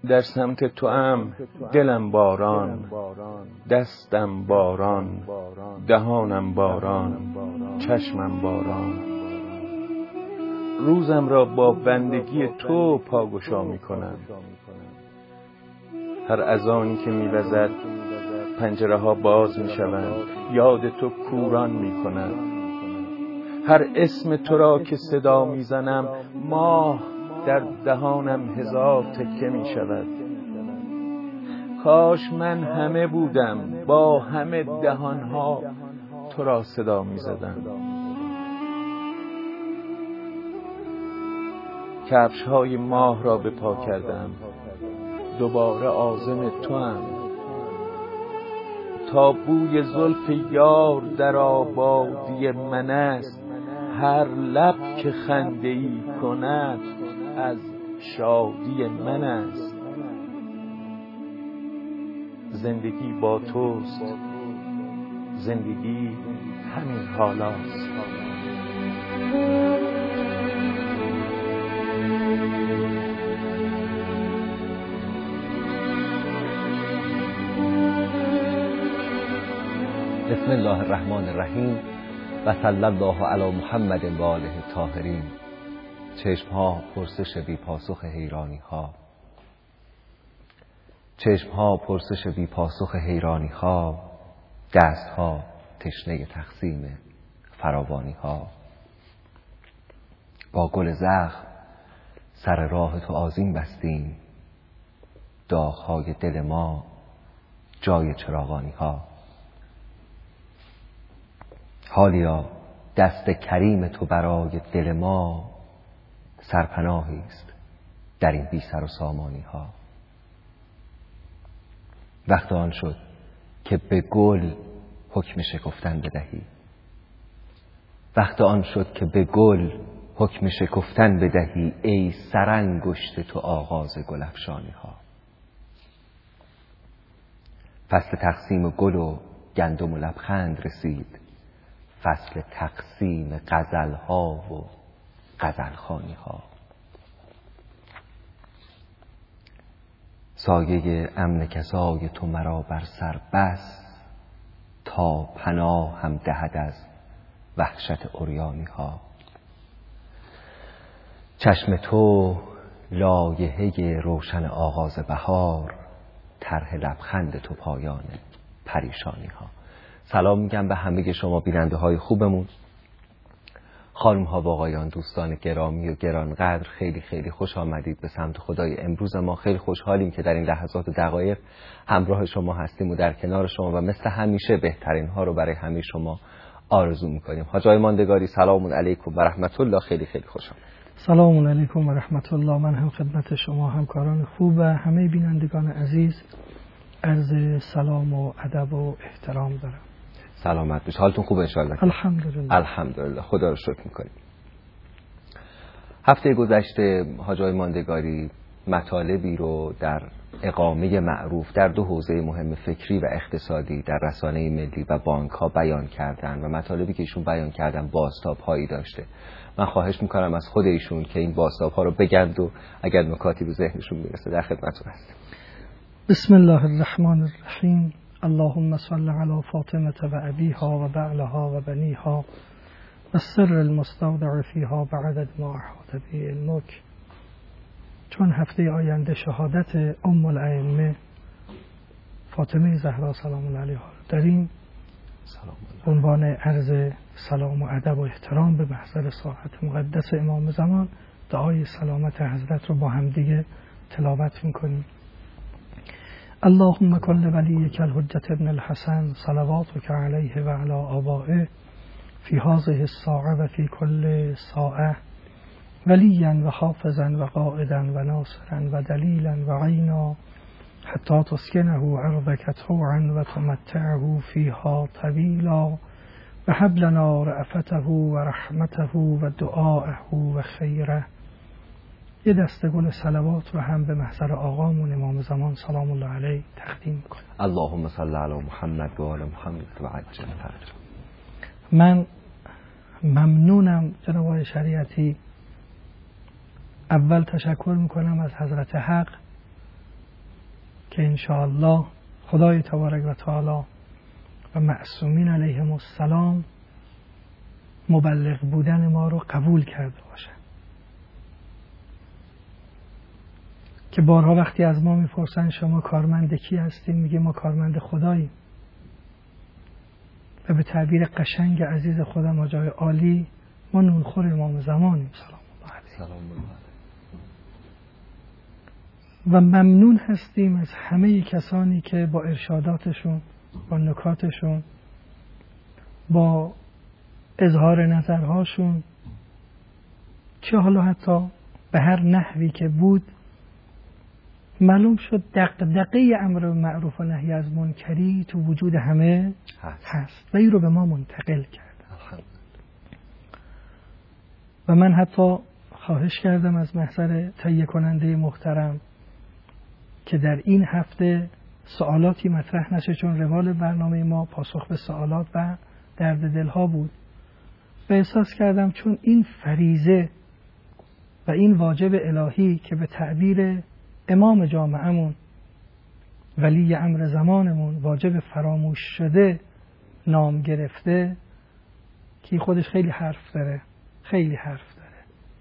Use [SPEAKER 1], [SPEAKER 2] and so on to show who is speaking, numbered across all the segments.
[SPEAKER 1] در سمت توام دلم باران، دستم باران، دهانم باران، چشمم باران. روزم را با بندگی تو پاگشا می کنم. هر اذانی که می وزد پنجره ها باز می شوند، یاد تو کوران می کنم. هر اسم تو را که صدا می زنم ماه در دهانم هزار تکه می شود. کاش من همه بودم با همه دهانها تو را صدا می زدم. کفش های ماه را به پا کردم، دوباره عازم توام. تا بوی زلف یار در آبادی من است، هر لب که خنده ای کند از شادی من است. زندگی با توست، زندگی همین حالاست.
[SPEAKER 2] بسم الله الرحمن الرحیم و صلی الله علی محمد و آله الطاهرین. چشمها پرسش بی پاسخ حیرانی ها، چشمها پرسش بی پاسخ حیرانی ها، دستها تشنه تقسیم فراوانی ها. با گل زخم سر راه تو آذین بستیم، داغ‌های دل ما جای چراغانی ها. حالیا دست کریم تو برای دل ما سرپناهی است در این بی سر و سامانی ها. وقت آن شد که به گل حکم شکفتن بدهی، وقت آن شد که به گل حکم شکفتن بدهی، ای سرانگشت تو آغاز گل افشانی ها. فصل تقسیم گل و گندم و لبخند رسید، فصل تقسیم غزل ها و غزل خوانی ها. سایه امن کسای تو مرا بر سر بس، تا پناه هم دهد از وحشت عریانی ها. چشم تو لایحه روشن آغاز بهار، طرح لبخند تو پایان پریشانی ها. سلام میگم به همه شما بیننده های خوبمون، خانم ها و آقایان، دوستان گرامی و گرانقدر. خیلی خیلی خوش آمدید به سمت خدای امروز ما. خیلی خوشحالیم که در این لحظات و دقایق همراه شما هستیم و در کنار شما و مثل همیشه بهترین ها رو برای همه شما آرزو میکنیم. حاج آقای ماندگاری سلام علیکم و رحمت الله. خیلی خیلی خوش آمدید.
[SPEAKER 3] سلام علیکم و رحمت الله. من هم خدمت شما همکاران خوب و همه بینندگان عزیز عرض سلام و ادب و احترام دارم.
[SPEAKER 2] سلامت باشید. حالتون خوبه ان شاء الله؟
[SPEAKER 3] الحمدلله.
[SPEAKER 2] الحمدلله، خدا رو شکر میکنیم. هفته گذشته حاج آقای ماندگاری مطالبی رو در اقامه معروف در دو حوزه مهم فکری و اقتصادی در رسانه ملی و بانک ها بیان کردن و مطالبی که ایشون بیان کردن بازتاب هایی داشته. من خواهش میکنم از خود ایشون که این بازتاب ها رو بگند و اگر نکاتی به ذهنشون میرسه در خدمتتون هستیم.
[SPEAKER 3] بسم الله الرحمن الرحیم. اللهم صل علی فاطمه و ابیها و بعلها و بنیها و سر المستودع فیها بعدد ما احاط به علمک. چون هفته آینده شهادت ام الائمه فاطمه زهرا سلام علیها داریم، عنوان عرض سلام و ادب و احترام به محضر ساعت مقدس امام زمان دعای سلامت حضرت رو با هم دیگه تلاوت میکنیم. اللهم کل ولیک الحجة ابن الحسن صلواتک علیه و علی آبائه فی هذه الساعه و فی کل ساعه ولیا و حافظا و قائدا و ناصرا و دلیلا و عینا حتی تسکنه ارضک طوعا و تمتعه فیها طویلا و هب لنا رأفته و رحمته و دعاءه و خیره. یه دسته گل صلوات رو هم به محضر آقامون امام زمان سلام الله علیه تقدیم کنیم.
[SPEAKER 2] اللهم صل علی محمد و آل محمد و عجل فرجه.
[SPEAKER 3] من ممنونم جناب آقای شریعتی. اول تشکر میکنم از حضرت حق که انشاءالله خدای تبارک و تعالی و معصومین علیهم السلام مبلغ بودن ما رو قبول کرده باشن. که بارها وقتی از ما میپرسن شما کارمند کی هستین، میگه ما کارمند خداییم. و به تعبیر قشنگ عزیز خودم آجای عالی، ما نونخور امام زمانیم سلام الله علیه. و ممنون هستیم از همه کسانی که با ارشاداتشون، با نکاتشون، با اظهار نظرهاشون، چه حالا حتی به هر نحوی که بود، معلوم شد دغدغه امر معروف و نهی از منکری تو وجود همه هست و این رو به ما منتقل کرد. و من حتی خواهش کردم از محضر تهیه کننده محترم که در این هفته سوالاتی مطرح نشه، چون روال برنامه ما پاسخ به سوالات و درد دلها بود و احساس کردم چون این فریضه و این واجب الهی که به تعبیر امام جامعه‌مون، ولی امر زمانمون، واجب فراموش شده نام گرفته، که خودش خیلی حرف داره، خیلی حرف داره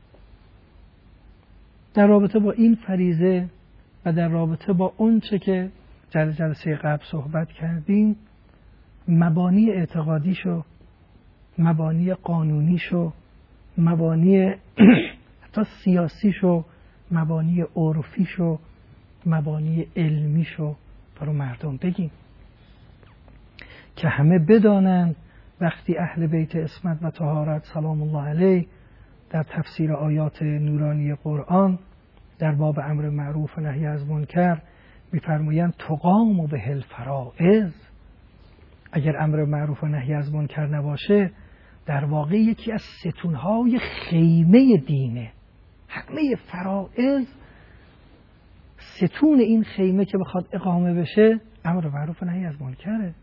[SPEAKER 3] در رابطه با این فریضه و در رابطه با اون چه که جلسه قبل صحبت کردیم، مبانی اعتقادیشو، مبانی قانونیشو، مبانی حتی سیاسیشو، مبانی عرفیشو، مبانی علمیشو برای مردم بگیم که همه بدانن وقتی اهل بیت عصمت و طهارت سلام الله علیه در تفسیر آیات نورانی قرآن در باب امر معروف و نهی از منکر می‌فرمایند تقام به الفرائض، اگر امر معروف و نهی از منکر نباشه در واقع یکی از ستونهای خیمه دینه. همه فرائض ستون این خیمه که بخواد اقامه بشه امر معروف و نهی از منکره.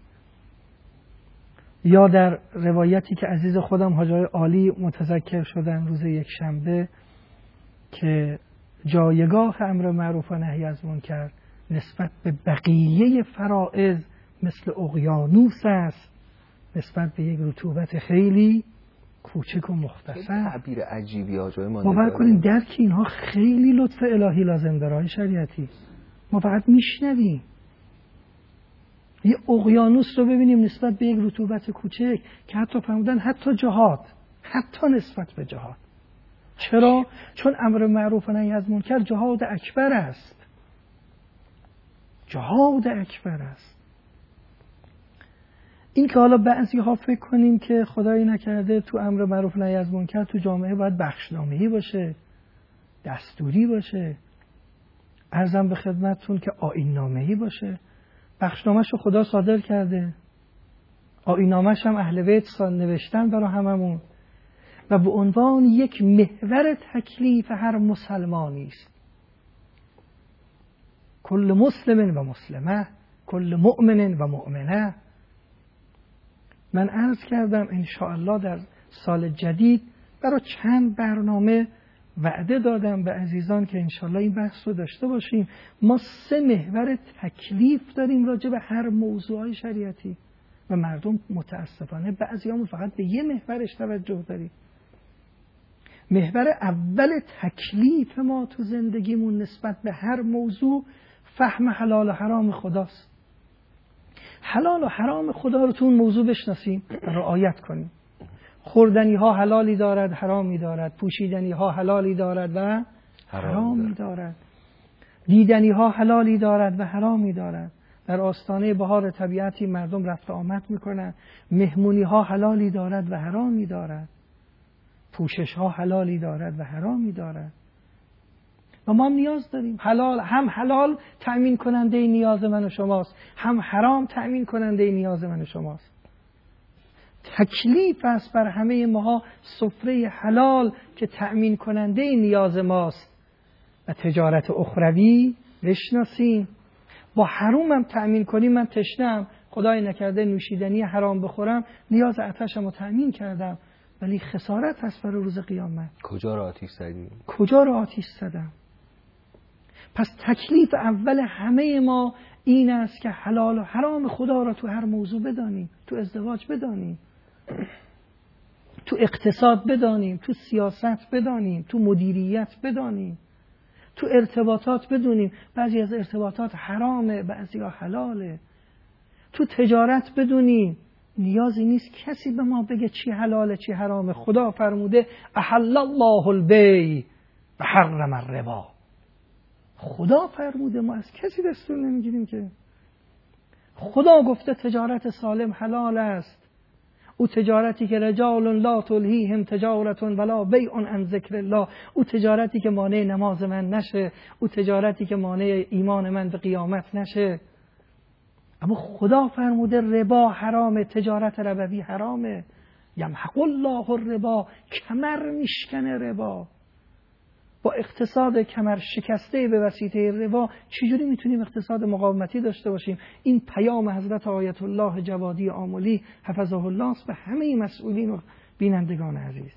[SPEAKER 3] یا در روایتی که عزیز خودم حاجای عالی متذکر شدن روز یک شنبه که جایگاه امر معروف و نهی از منکر نسبت به بقیه فرائض مثل اقیانوس است، نسبت به یک رطوبت خیلی کوچک و مختصر.
[SPEAKER 2] تعبیر عجیبی آجای ما
[SPEAKER 3] باور کنید درک اینها خیلی لطف الهی لازم داره شریعتی. ما فقط میشنویم. یه اقیانوس رو ببینیم نسبت به یک رطوبت کوچک که حتی فرمودن حتی جهاد، حتی نسبت به جهاد. چرا؟ چون امر معروف و نهی از منکر جهاد اکبر است. جهاد اکبر است. این که حالا بعضی ها فکر کنیم که خدایی نکرده تو امر معروف و نهی از منکر تو جامعه باید بخشنامه‌ای باشه، دستوری باشه، عرضم به خدمتتون که آیین‌نامه‌ای باشه. بخشنامه‌شو خدا صادر کرده، آیین‌نامه‌ش هم اهل بیت نوشتن برای هممون و به عنوان یک محور تکلیف هر مسلمانی است. کل مسلم و مسلمه، کل مؤمن و مؤمنه. من عرض کردم انشاءالله در سال جدید برای چند برنامه وعده دادم به عزیزان که انشاءالله این بحث رو داشته باشیم. ما 3 محور تکلیف داریم راجع به هر موضوعی شریعتی و مردم متاسفانه بعضیامون فقط به یه محورش توجه داریم. محور اول تکلیف ما تو زندگیمون نسبت به هر موضوع فهم حلال و حرام خداست. حلال و حرام خدا رو تو اون موضوع بشناسیم، رعایت کنیم. خوردنی ها حلالی دارد، حرامی دارد. پوشیدنی ها حلالی دارد و حرامی دارد. دیدنی ها حلالی دارد و حرامی دارد. در آستانه بهار طبیعتی مردم رفت آمد میکنن. مهمونی ها حلالی دارد و حرامی دارد. پوشش ها حلالی دارد و حرامی دارد. و ما هم نیاز داریم. حلال هم حلال تأمین کننده نیاز من و شماست، هم حرام تأمین کننده نیاز من و شماست. تکلیف است بر همه ما سفره حلال که تأمین کننده نیاز ماست و تجارت اخروی بشناسیم. با حرام هم تأمین کنیم. من تشنم، خدای نکرده نوشیدنی حرام بخورم، نیاز عطشم رو تأمین کردم، ولی خسارت هست برای روز قیامت.
[SPEAKER 2] کجا رو آتیش زدیم؟
[SPEAKER 3] کجا رو آتیش زدم؟ پس تکلیف اول همه ما این است که حلال و حرام خدا را تو هر موضوع بدانیم، تو ازدواج بدانیم، تو اقتصاد بدانیم، تو سیاست بدانیم، تو مدیریت بدانیم، تو ارتباطات بدونیم. بعضی از ارتباطات حرامه، بعضی ها حلاله. تو تجارت بدونیم نیازی نیست کسی به ما بگه چی حلاله چی حرامه. خدا فرموده احل الله البیع و حرم الربا. خدا فرموده، ما از کسی دستور نمیگیریم که. خدا گفته تجارت سالم حلال است. او تجارتی که رجال لا تلهیهم تجارت ولا بیع عن ذکر الله، او تجارتی که مانع نماز من نشه، او تجارتی که مانع ایمان من به قیامت نشه. اما خدا فرموده ربا حرامه، تجارت ربوی حرامه. یمحق الله الربا، کمر میشکنه ربا. با اقتصاد کمر شکسته به وسیله ربا چجوری میتونیم اقتصاد مقاومتی داشته باشیم؟ این پیام حضرت آیت الله جوادی آملی حفظه الله به همه مسئولین و بینندگان عزیز.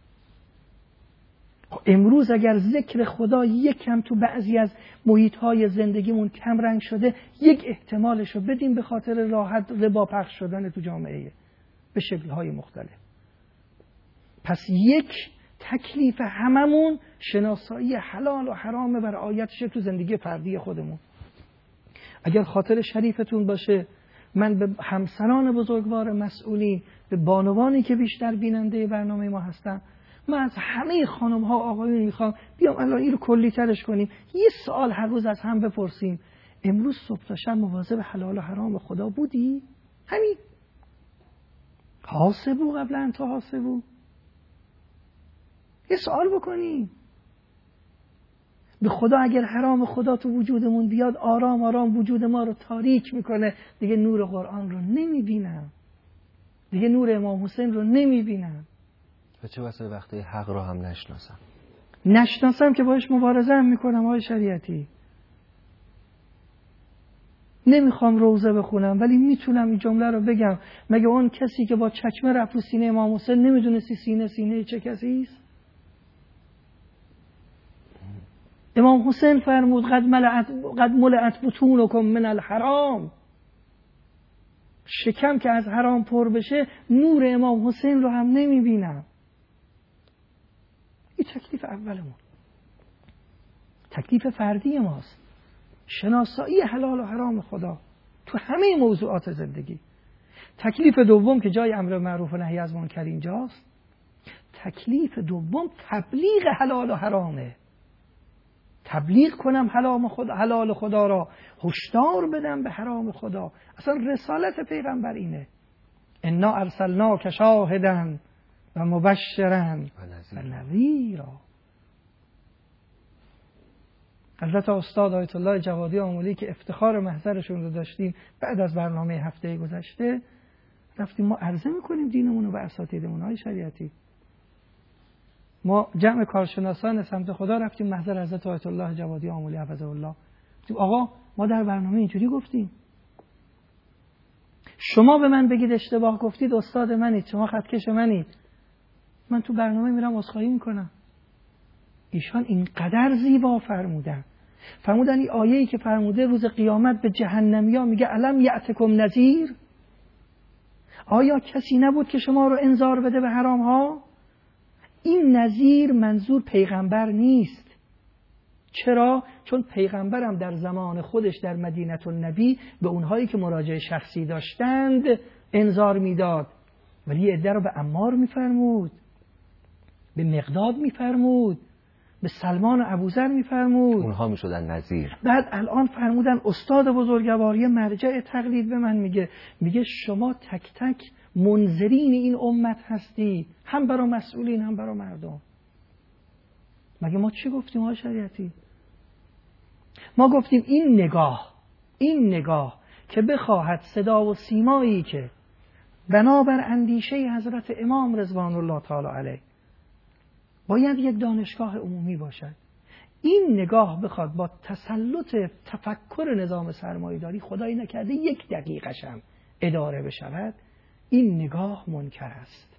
[SPEAKER 3] امروز اگر ذکر خدا یک کم تو بعضی از محیط‌های زندگیمون کم رنگ شده، یک احتمالش رو بدیم به خاطر راحت ربا پخش شدن تو جامعه به شکل‌های مختلف. پس یک تکلیف هممون شناسایی حلال و حرام و رعایتش تو زندگی فردی خودمون. اگر خاطر شریفتون باشه، من به همسران بزرگوار مسئولین، به بانوانی که بیشتر بیننده برنامه ما هستن، من از همه خانم ها آقایون میخوام بیام الان این رو کلی ترش کنیم، یه سوال هر روز از هم بپرسیم. امروز صبح تا شب مواظب حلال و حرام خدا بودی؟ همین. حاسبو قبل ان تحاسبو. یه سوال بکنیم. به خدا اگر حرام خدا تو وجودمون بیاد، آرام آرام وجود ما رو تاریک میکنه. دیگه نور قرآن رو نمیبینم، دیگه نور امام حسین رو نمیبینم.
[SPEAKER 2] و چه واسه وقتی حق رو هم
[SPEAKER 3] نشناسم که باش مبارزه هم میکنم. آقای شریعتی، نمیخوام روزه بخونم ولی میتونم این جمله رو بگم. مگه اون کسی که با چکمه رفت رو سینه امام حسین نمیدونستی سینه چه کسی است؟ امام حسین فرمود قد ملئت بطونکم من الحرام. شکم که از حرام پر بشه نور امام حسین رو هم نمیبینم. این تکلیف اولمون، تکلیف فردی ماست. شناسایی حلال و حرام خدا تو همه موضوعات زندگی. تکلیف دوم که جای امر معروف و نهی از منکر اینجاست، تکلیف دوم تبلیغ حلال و حرامه. تبلیغ کنم حلال خدا را، هشدار بدم به حرام خدا. اصلا رسالت پیغمبر اینه. انا ارسلناک شاهدا و مبشرا و نذیرا. حضرت استاد آیت الله جوادی آملی که افتخار محضرشون رو داشتیم بعد از برنامه هفته گذشته، رفتیم ما عرضه میکنیم دینمون رو به اساتیدمون. های شریعتی، ما جمع کارشناسان سمت خدا رفتیم محضر حضرت آیت الله جوادی آملی حفظه الله. آقا ما در برنامه اینجوری گفتیم، شما به من بگید اشتباه گفتید، استاد منید، شما خطکش منید، من تو برنامه میرم عذرخواهی میکنم. ایشان اینقدر زیبا فرمودن این آیه‌ای که فرموده روز قیامت به جهنمیا میگه الم یأتکم نذیر، آیا کسی نبود که شما رو انذار بده به حرام ها؟ این نذیر منظور پیغمبر نیست. چرا؟ چون پیغمبرم در زمان خودش در مدینه النبی به اونهایی که مراجعه شخصی داشتند انذار میداد، ولی عده رو به عمار میفرمود، به مقداد میفرمود، به سلمان و ابوذر میفرمود،
[SPEAKER 2] اونها میشدن نذیر.
[SPEAKER 3] بعد الان فرمودن استاد بزرگواری مرجع تقلید به من میگه شما تک تک منذرین این امت هستی، هم برای مسئولین هم برای مردم. مگه ما چی گفتیم ها شریعتی؟ ما گفتیم این نگاه که بخواهد صدا و سیمایی که بنابر اندیشه حضرت امام رضوان الله تعالی علیه باید یک دانشگاه عمومی باشد، این نگاه بخواد با تسلط تفکر نظام سرمایه‌داری خدایی نکرده 1 دقیقه‌ش هم اداره بشود، این نگاه منکر است.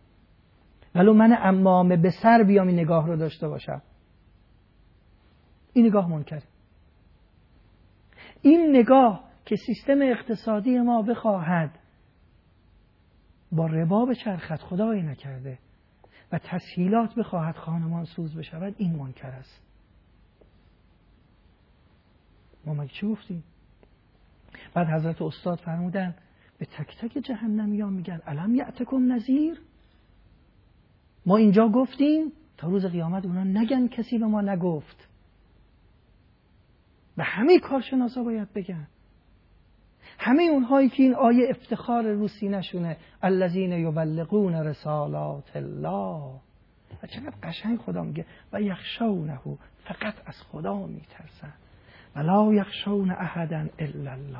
[SPEAKER 3] ولو من امامه به سر بیام این نگاه رو داشته باشم. این نگاه منکره. این نگاه که سیستم اقتصادی ما بخواهد با ربا بچرخد، خدایی نکرده، و تسهیلات بخواهد خانمان سوز بشود، این منکر است. ما مگه چی گفتیم؟ بعد حضرت استاد فرمودن به تک تک جهنمیان میگن الم یأتکم نذیر. ما اینجا گفتیم تا روز قیامت اونا نگن کسی به ما نگفت. و همه کارشناسا باید بگن، همه اونهایی که این آیه افتخار رو سینه‌شونه، الذین یبلغون رسالات الله. و چقدر قشنگ خدا میگه و یخشونه، فقط از خدا میترسن، ولا یخشون احدا الا الله،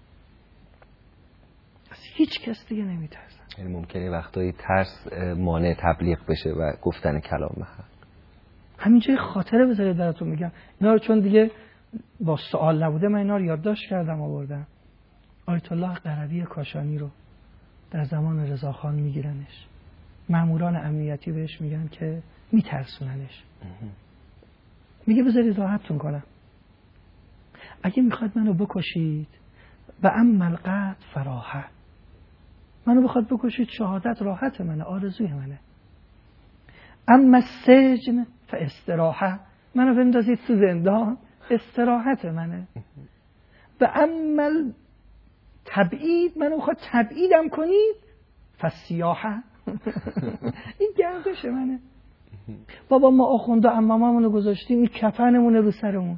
[SPEAKER 3] از هیچ کس دیگه نمیترسن.
[SPEAKER 2] یعنی ممکنه وقتایی ترس مانع تبلیغ بشه و گفتن کلام حق.
[SPEAKER 3] همینجای خاطره بذارید براتون میگم اینا رو، چون دیگه با سوال نبوده من اینا رو یادداشت کردم آوردم. آیت الله قربی کاشانی رو در زمان رضاخان میگیرنش، ماموران امنیتی بهش میگن که میترسوننش، میگه بذارید راحتتون کنم، اگه میخواد منو بکشید و اما القتل فراحه، منو بخواد بکشید شهادت راحت منه، آرزوی منه، اما السجن فاستراحه، منو بندازید تو زندان استراحت منه، و اما تبعید، منو بخواد تبعیدم کنید فسیاحه، این گردش منه. بابا ما آخونده عماممونو گذاشتیم این کفنمونه رو سرمون،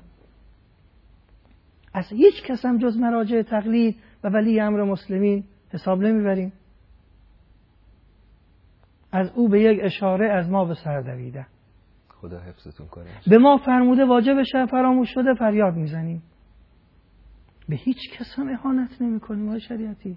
[SPEAKER 3] از هیچ کس هم جز مراجع تقلید و ولی امر مسلمین حساب نمیبریم. از او به یک اشاره از ما به سر دویده.
[SPEAKER 2] خدا حفظتون کنه.
[SPEAKER 3] به ما فرموده واجب شب فراموش شده فریاد میزنیم. به هیچ کس هم اهانت نمی کنیم. ما شریعتی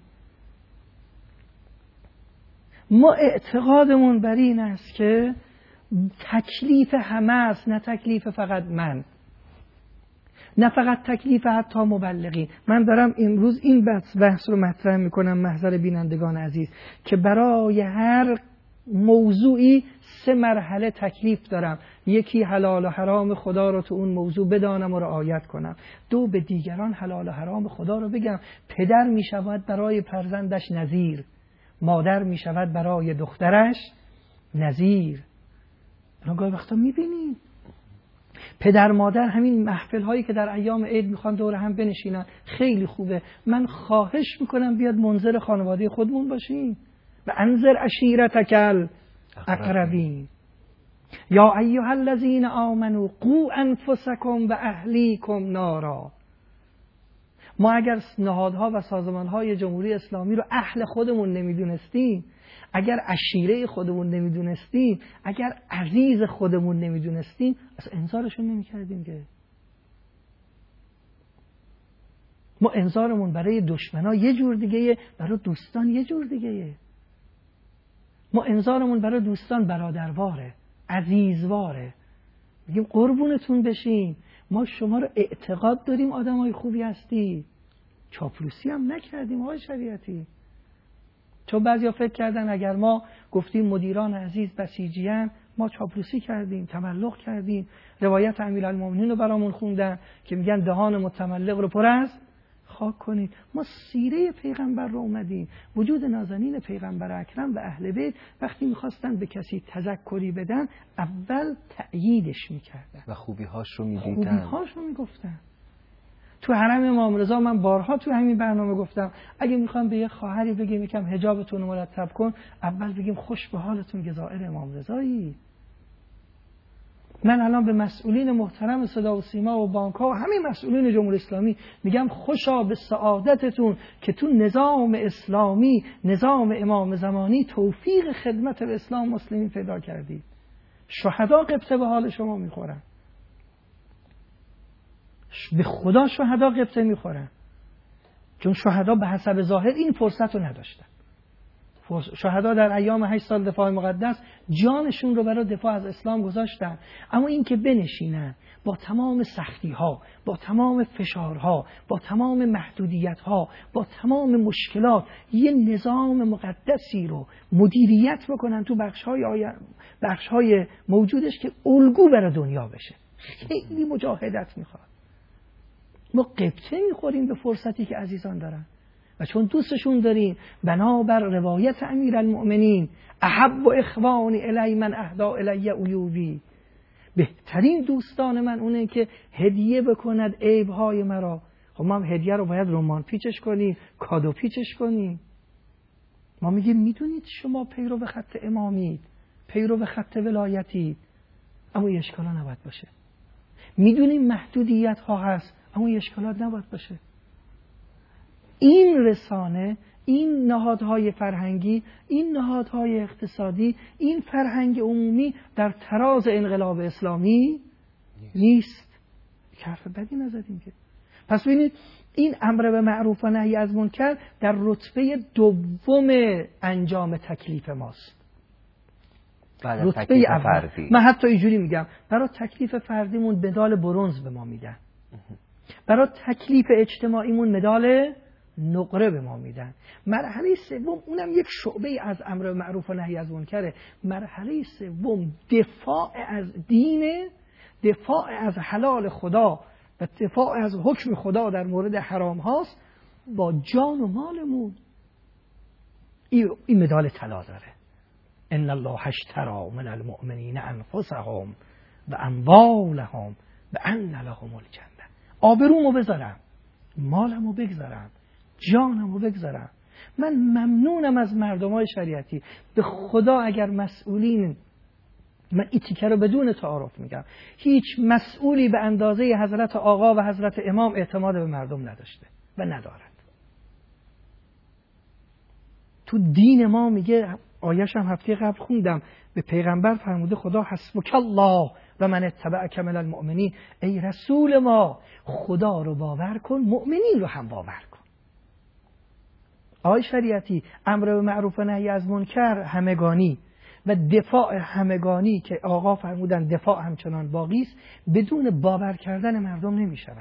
[SPEAKER 3] ما اعتقادمون بر این است که تکلیف همه است، نه تکلیف فقط من، نه فقط تکلیف حتی مبلغین. من دارم امروز این بحث رو مطرح میکنم محضر بینندگان عزیز که برای هر موضوعی 3 مرحله تکلیف دارم. یکی حلال و حرام خدا رو تو اون موضوع بدانم و رعایت کنم. 2 به دیگران حلال و حرام خدا رو بگم. پدر میشود برای فرزندش نذیر، مادر میشود برای دخترش نذیر. گاهی وقتا میبینیم پدر مادر همین محفل هایی که در ایام عید میخوان دور هم بنشینن خیلی خوبه. من خواهش میکنم بیاد منذر خانواده خودمون باشیم. و انذر عشیرتک الاقربین یا ایها الذین آمنوا قوا انفسکم و اهلیکم نارا. ما اگر نهادها و سازمانهای جمهوری اسلامی رو اهل خودمون نمیدونستیم، اگر عشیره خودمون نمیدونستیم، اگر عزیز خودمون نمیدونستیم، اصلا انذارشون نمیکردیم که. ما انذارمون برای دشمنا یه جور دیگه، برای دوستان یه جور دیگه. ما انذارمون برای دوستان برادرواره، عزیزواره، میگیم قربونتون بشیم، ما شما رو اعتقاد داریم آدمای خوبی هستی، چاپلوسی هم نکردیم آقای شریعتی. چون بعضیا فکر کردن اگر ما گفتیم مدیران عزیز بسیجیان، ما چاپلوسی کردیم، تملق کردیم. روایت امیرالمومنین رو برامون خوندن که میگن دهان متملق رو پر از خاک کنید. ما سیره پیغمبر رو اومدیم. وجود نازنین پیغمبر اکرم و اهل بیت وقتی میخواستن به کسی تذکری بدن اول تأییدش میکردن
[SPEAKER 2] و خوبیهاش رو میدیدن،
[SPEAKER 3] خوبیهاش رو میگفتن. تو حرم امام رضا من بارها تو همین برنامه گفتم اگه میخوام به یه خواهری بگیم یکم حجابتون رو مرتب کن، اول بگیم خوش به حالتون گزائر امام رضایی. من الان به مسئولین محترم صدا و سیما و بانک ها و همین مسئولین جمهوری اسلامی میگم خوشا به سعادتتون که تو نظام اسلامی، نظام امام زمانی توفیق خدمت به اسلام مسلمین پیدا کردید. شهدا قبطه به حال شما میخورن، به خدا شهدا قبطه میخورن، چون شهدا به حسب ظاهر این فرصت رو نداشتن. شهدا در ایام 8 سال دفاع مقدس جانشون رو برای دفاع از اسلام گذاشتن، اما این که بنشینن با تمام سختی ها، با تمام فشارها، با تمام محدودیت ها، با تمام مشکلات یه نظام مقدسی رو مدیریت بکنن تو بخش های موجودش که الگو برای دنیا بشه. خیلی مجاهدت میخواد. ما قبطه میخوریم به فرصتی که عزیزان دارن و چون دوستشون داریم بنابر روایت امیرالمؤمنین احب و اخوانی الی من اهدا الی عیوبی، بهترین دوستان من اونه که هدیه بکند عیبهای مرا. خب ما هم هدیه رو باید رمان پیچش کنیم، کادو پیچش کنیم. ما میگیم میدونید شما پیرو به خط امامید، پیرو به خط ولایتید، اما این اشکالا نباید باشه. میدونیم محدودیت ها هست، اما این اشکالات نباید باشه. این رسانه، این نهادهای فرهنگی، این نهادهای اقتصادی، این فرهنگ عمومی در تراز انقلاب اسلامی نیست. حرف بدی نزدیم که. پس ببینید این امر به معروف و نهی از منکر در رتبه دوم انجام تکلیف ماست. رتبه اول. من حتی اینجوری میگم برای تکلیف فردیمون مدال برنز به ما میدن، برای تکلیف اجتماعیمون مدال نقره به ما میدن. مرحله سوم اونم یک شعبه از امر به معروف و نهی از منکره. مرحله سوم دفاع از دین، دفاع از حلال خدا و دفاع از حکم خدا در مورد حرام هاست با جان و مالمون. این مدال طلا داره. ان الله اشتری من المؤمنین انفسهم و اموالهم بان لهم الجنه. آبرومو بذارم، مالمو بگذارم، جانمو بگذارم. من ممنونم از مردمای شریعتی. به خدا اگر مسئولین، من این تیکه رو بدون تعارف میگم، هیچ مسئولی به اندازه حضرت آقا و حضرت امام اعتماد به مردم نداشته و ندارد. تو دین ما میگه، آیه‌ش هم هفته قبل خوندم، به پیغمبر فرموده خدا حسبک الله و من اتبعک من المؤمنین. ای رسول ما خدا رو باور کن، مؤمنین رو هم باور کن. آیه شریعتی امر به معروف و نهی از منکر همگانی و دفاع همگانی که آقا فرمودن دفاع همچنان باقی است، بدون باور کردن مردم نمی شود.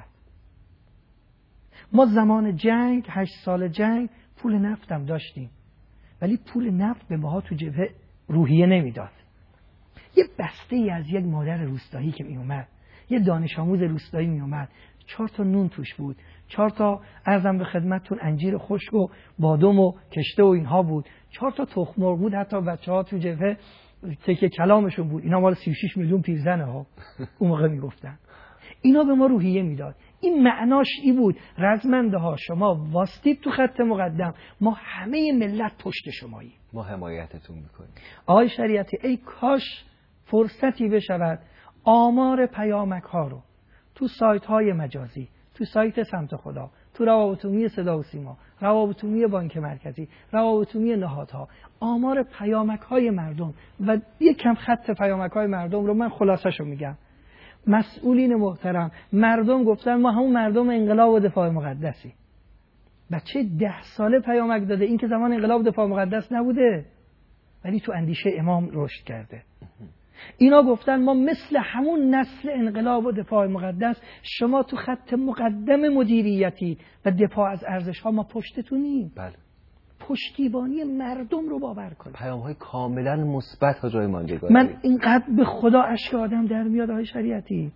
[SPEAKER 3] ما زمان جنگ 8 سال جنگ پول نفتم داشتیم، ولی پول نفت به ماها تو جبهه روحیه نمیداد. یه بسته ای از یک مادر روستایی که می اومد، یه دانش آموز روستایی می اومد، 4 تا نون توش بود، 4 تا عرضم به خدمتتون انجیر خشک و بادام و کشته و اینها بود، 4 تا تخم مرغ بود. حتی بچه‌ها تو جبهه تکه کلامشون بود، اینا مال 36 میلیون پیرزنه ها اون موقع میگفتن. اینا به ما روحیه میداد. این معناش این بود رزمنده ها شما واسطید تو خط مقدم، ما همه ملت پشت شماییم،
[SPEAKER 2] ما حمایتتون میکنیم.
[SPEAKER 3] آقای شریعتی ای کاش فرصتی بشود آمار پیامک ها رو تو سایت های مجازی، تو سایت سمت خدا، تو روابط عمومی صدا و سیما، روابط عمومی بانک مرکزی، روابط عمومی نهادها، آمار پیامک های مردم و یک کم خط پیامک های مردم رو من خلاصه‌شو میگم. مسئولین محترم، مردم گفتن ما همون مردم انقلاب و دفاع مقدسی. بچه 10 ساله پیامک داده، این که زمان انقلاب دفاع مقدس نبوده ولی تو اندیشه امام رشد کرده. اینا گفتن ما مثل همون نسل انقلاب و دفاع مقدس، شما تو خط مقدم مدیریتی و دفاع از ارزش ها، ما پشتتونیم.
[SPEAKER 2] بله.
[SPEAKER 3] پشتیبانی مردم رو باور کنید.
[SPEAKER 2] پیام های کاملا مثبت ها جای ماندگاری.
[SPEAKER 3] من اینقدر به خدا اشک آدم در میاد آقای شریعتی.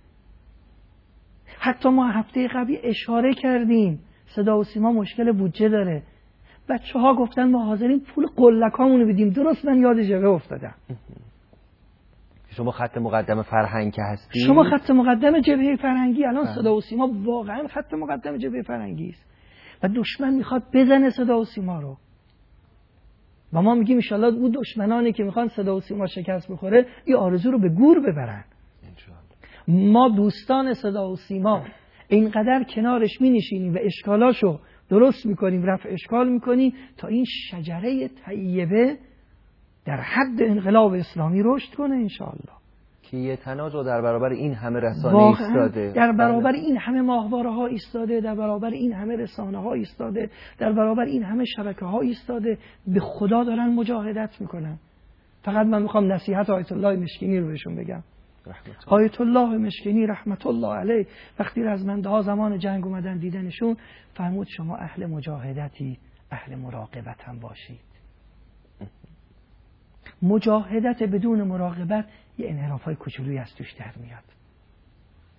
[SPEAKER 3] حتی ما هفته قبلی اشاره کردیم صدا و سیما مشکل بودجه داره. بچه‌ها گفتن ما حاضرین پول قلکامونو بدیم. درست من یاد جبهه افتادم.
[SPEAKER 2] شما خط مقدم فرهنگ هستی؟
[SPEAKER 3] شما خط مقدم جبهه فرهنگی. الان صدا و سیما واقعا خط مقدم جبهه فرهنگی است و دشمن میخواد بزنه صدا و سیما رو و ما میگیم ان شاء الله اون دشمنانی که میخوان صدا و سیما شکست بخوره این آرزو رو به گور ببرن. ما دوستان صدا و سیما اینقدر کنارش مینشینیم و اشکالاشو درست میکنیم، رفع اشکال میکنیم تا این شجره طیبه در حد انقلاب اسلامی رشد کنه ان شاء الله.
[SPEAKER 2] که یه تناجو در برابر این همه رسانه ایستاده،
[SPEAKER 3] در برابر این همه ماهواره ها ایستاده، در برابر این همه رسانه ها ایستاده، در برابر این همه شبکه ها ایستاده، به خدا دارن مجاهدت میکنن. فقط من میخوام نصیحت آیت الله مشکینی رو بهشون بگم. آیت الله مشکینی رحمت الله علیه وقتی رزمنده ها زمان جنگ اومدن دیدنشون، فرمود شما اهل مجاهدتی، اهل مراقبت هم باشید. مجاهدت بدون مراقبت یه انحرافای کوچولویی از توش در میاد.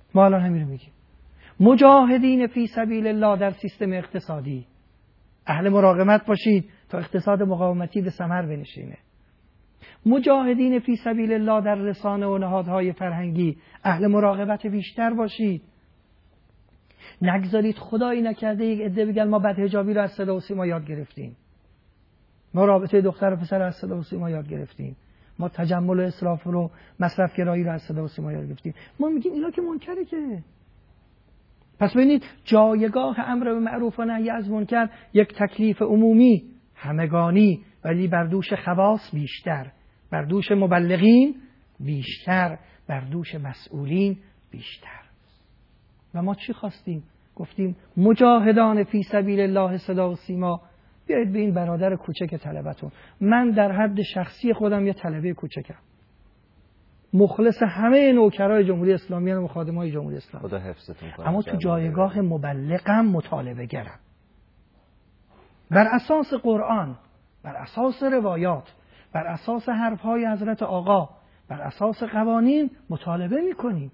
[SPEAKER 3] ما الان همین رو میگیم. مجاهدین فی سبیل الله در سیستم اقتصادی، اهل مراقبت باشید تا اقتصاد مقاومتی به ثمر بنشینه. مجاهدین فی سبیل الله در رسانه و نهادهای فرهنگی، اهل مراقبت بیشتر باشید. نگذارید خدایی نکرده یک عده بگن ما بدحجابی رو از صدا و سیما یاد گرفتیم، ما رابطه دختر و پسر از صدا و سیما یاد گرفتیم، ما تجمل و اسراف رو مصرف گرایی رو از صدا و سیما یاد گرفتیم. ما میگیم اینا که منکره که. پس ببینید جایگاه امر به معروف و نهی از منکر یک تکلیف عمومی همگانی، ولی بر دوش خواص بیشتر، بر دوش مبلغین بیشتر، بر دوش مسئولین بیشتر. و ما چی خواستیم؟ گفتیم مجاهدان فی سبیل الله صدا و سیما، بیایید به این برادر کوچک طلبتون. من در حد شخصی خودم یه طلبه کوچکم، مخلص همه نوکرای جمهوری اسلامی و خادمای جمهوری اسلامی،
[SPEAKER 2] خدا حفظتون کنه.
[SPEAKER 3] اما تو جایگاه مبلغم مطالبه گرم، بر اساس قرآن، بر اساس روایات، بر اساس حرفهای حضرت آقا، بر اساس قوانین مطالبه میکنیم.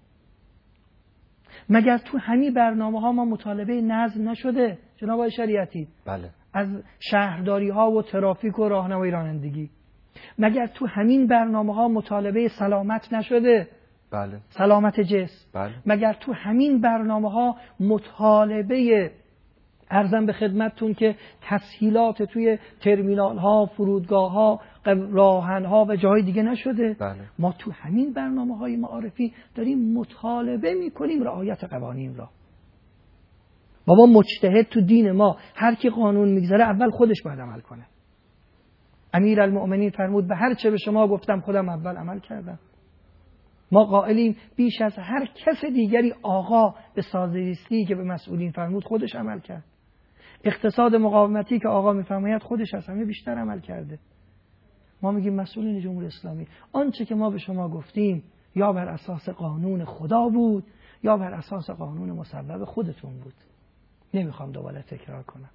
[SPEAKER 3] مگر تو همین برنامه ها ما مطالبه نظم نشده جناب آقای شریعتی؟
[SPEAKER 2] بله.
[SPEAKER 3] از شهرداری ها و ترافیک و راهنمایی رانندگی. مگر تو همین برنامه ها مطالبه سلامت نشده؟
[SPEAKER 2] بله.
[SPEAKER 3] سلامت جسم.
[SPEAKER 2] بله.
[SPEAKER 3] مگر تو همین برنامه ها مطالبه عرضم به خدمتتون که تسهیلات توی ترمینال ها، فرودگاه ها، راهن ها و جاهای دیگه نشده؟
[SPEAKER 2] بله.
[SPEAKER 3] ما تو همین برنامه های معارفی داریم مطالبه میکنیم رعایت قوانین را. بابا مجتهد تو دین ما هر کی قانون میگذاره اول خودش باید عمل کنه. امیرالمؤمنین فرمود به هر چه به شما گفتم خودم اول عمل کردم. ما قائلیم بیش از هر کس دیگری آقا به سازریستی که به مسئولین فرمود خودش عمل کرد. اقتصاد مقاومتی که آقا میفرماید خودش از همه بیشتر عمل کرده. ما میگیم مسئولین جمهوری اسلامی آنچه که ما به شما گفتیم یا بر اساس قانون خدا بود یا بر اساس قانون مصوب خودتون بود. نمیخوام دوباره تکرار کنم.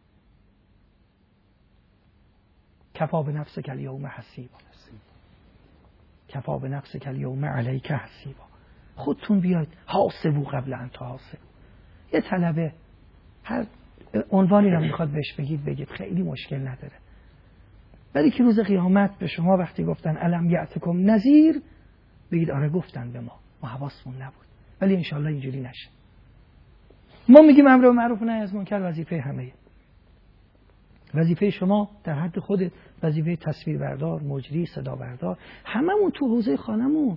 [SPEAKER 3] کفا به نفسک الیوم حسیبا، کفا به نفسک الیوم علیک حسیبا. خودتون بیاید حاسبو قبل ان تحاسبوا. یه طلبه هر عنوانی رو میخواد بهش بگید خیلی مشکل نداره. ولی که روز قیامت به شما وقتی گفتن الم یأتکم نذیر بگید آره گفتن به ما حواسمون نبود. ولی انشالله اینجوری نشه. ما میگیم امر به معروف و نهی از منکر وظیفه همه. وظیفه شما در حد خودت، وظیفه تصویربردار، مجری، صدا بردار، هممون تو حوزه خانمون.